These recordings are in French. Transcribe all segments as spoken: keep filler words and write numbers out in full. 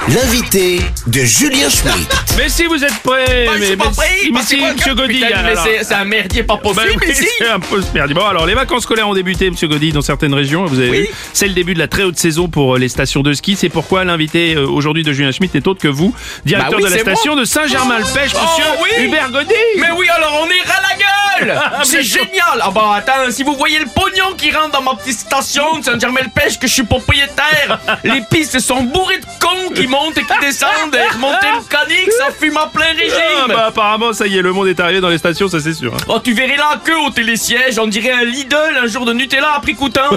L'invité de Julien Schmitt. Mais si vous êtes prêts, Bah, je mais, suis pas mais prêt, si, mais parce si, que moi, monsieur putain, Godille. mais alors. c'est, c'est un merdier pas possible, Bah oui, ici. c'est un peu perdu. Bon, alors les vacances scolaires ont débuté, monsieur Godille, dans certaines régions. Vous avez Oui. vu, c'est le début de la très haute saison pour euh, les stations de ski. C'est pourquoi l'invité euh, aujourd'hui de Julien Schmitt n'est autre que vous, directeur Bah oui, de la c'est station moi. de Saint-Germain-le-Pêche, Oh, monsieur oui. Hubert Godille. Mais oui, alors on est ras la gueule. C'est mais- génial. Ah bah attends, si vous voyez le pognon qui rentre dans ma petite station de Saint-Germain-le-Pêche que je suis propriétaire, les pistes sont bourrées de cons qui montent et qui descendent et remontées mécaniques, ça fume à plein Ah, régime. bah apparemment, ça y est, le monde est arrivé dans les stations, ça c'est sûr. hein. Oh, tu verrais la queue au télésiège, on dirait un Lidl un jour de Nutella à prix coûtant.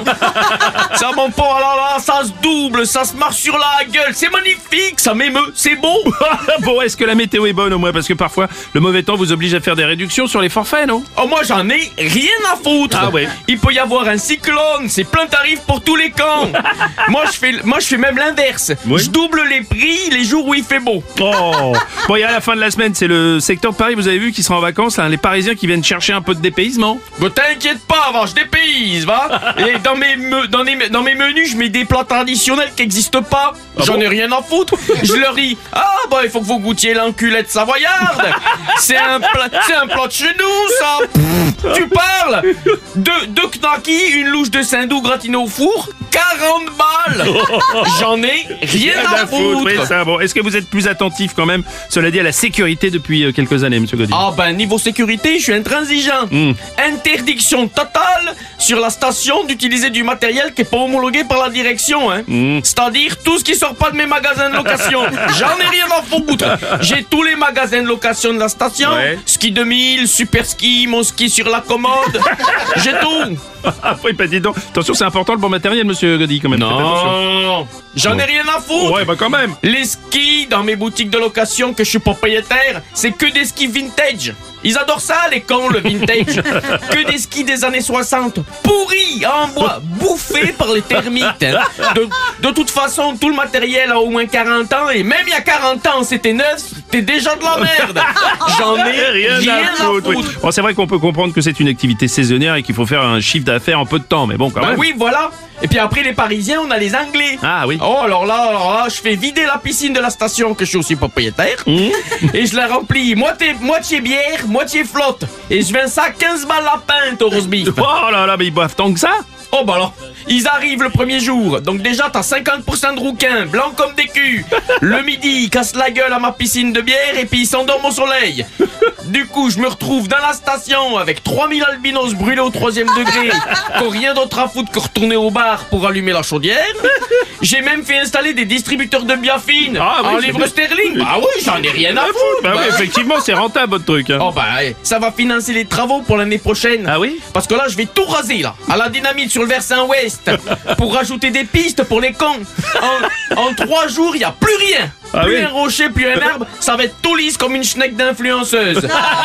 Ça, mon pauvre, alors là, ça se double, ça se marche sur la gueule, c'est magnifique, ça m'émeut, c'est beau. Bon, est-ce que la météo est bonne au moins? Parce que parfois, le mauvais temps vous oblige à faire des réductions sur les forfaits, non? Oh, moi j'en ai rien à foutre. Ah ouais. Il peut y avoir un cyclone, c'est plein tarif pour tous les camps. moi je fais moi je fais même l'inverse. Oui. Je double les prix les jours où il fait beau. Oh. Bon, et à la fin de la semaine, c'est le secteur de Paris, vous avez vu, qui sera en vacances, là, les Parisiens qui viennent chercher un peu de dépaysement. Ne t'inquiète pas, va, je dépayse, va. Et dans mes me- dans, les- dans mes menus, je mets des plats traditionnels qui n'existent pas. Ah J'en bon ai rien à foutre. Je leur dis ah bah il faut que vous goûtiez l'enculette savoyarde. C'est un plat c'est un plat de chez nous ça. Pff, tu parles. Deux deux knackis, une louche de Saint-Doux gratinée au four, quarante balles. J'en ai rien à foutre. Oui, ça, bon. Est-ce que vous êtes plus attentif quand même, cela dit, à la sécurité depuis euh, quelques années, monsieur Godin? Ah ben niveau sécurité, je suis intransigeant. Mm. Interdiction totale sur la station d'utiliser du matériel qui est pas homologué par la direction. Hein. Mm. C'est-à-dire tout ce qui sort pas de mes magasins de location. J'en ai rien à foutre. J'ai tous les magasins de location de la station. Ouais. Ski deux mille, Super Ski, mon ski sur la commode. J'ai tout. Ah oui, bah dis donc. Attention, c'est important le bon matériel, monsieur Godin, quand même. Faites attention. Non, j'en ai rien à foutre. Ouais, bah quand même. Les skis dans mes boutiques de location que je suis propriétaire, c'est que des skis vintage. Ils adorent ça, les cons, le vintage. Que des skis des années soixante, pourris en bois, bouffés par les termites. hein. De, de toute façon, tout le matériel a au moins quarante ans, et même il y a quarante ans, c'était neuf, c'était déjà de la merde. J'en ai rien, à foutre. oui. Bon, c'est vrai qu'on peut comprendre que c'est une activité saisonnière et qu'il faut faire un chiffre d'affaires en peu de temps, mais bon, quand Bah même. oui, voilà. Et puis après, les Parisiens, on a les Anglais. Ah oui. Oh, alors là, alors là, je fais vider la piscine de la station que je suis aussi propriétaire. Mmh. Et je la remplis moitié, moitié bière, moitié flotte. Et je vends ça quinze balles la pinte au roast beef. Oh là là, mais ils boivent tant que ça? Oh bah alors, ils arrivent le premier jour. Donc déjà, t'as cinquante pour cent de rouquins, blancs comme des culs. Le midi, ils cassent la gueule à ma piscine de bière et puis ils s'endorment au soleil. Du coup, je me retrouve dans la station avec trois mille albinos brûlés au troisième degré, qui ont rien d'autre à foutre que retourner au bar pour allumer la chaudière. J'ai même fait installer des distributeurs de biafine Ah oui, en c'est livre bien. sterling. Bah oui, j'en ai rien à foutre. Bah oui, Bah, effectivement, c'est rentable votre truc. hein. Oh bah, eh, ça va financer les travaux pour l'année prochaine. Ah oui? Parce que là, je vais tout raser, là, à la dynamite sur le versant ouest, pour rajouter des pistes pour les cons. En, en trois jours, il n'y a plus rien. Ah plus oui? un rocher, plus un arbre, ça va être tout lisse comme une schneck d'influenceuse.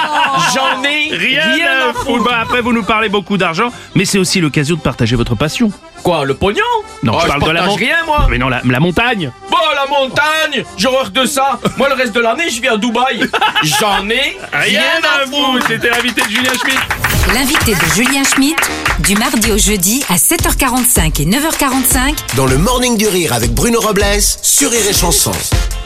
J'en ai rien, à foutre. Bah, après, vous nous parlez beaucoup d'argent, mais c'est aussi l'occasion de partager votre passion. Quoi, le pognon? Non, Oh, je parle de la partage montagne. rien, moi. Mais non, la, la montagne. Bon, la montagne, j'ai horreur de ça. Moi, le reste de l'année, je vis à Dubaï. J'en ai rien à foutre. C'était l'invité de Julien Schmitt. L'invité de Julien Schmitt, du mardi au jeudi à sept heures quarante-cinq et neuf heures quarante-cinq Dans le Morning du Rire avec Bruno Robles sur Rire et Chanson.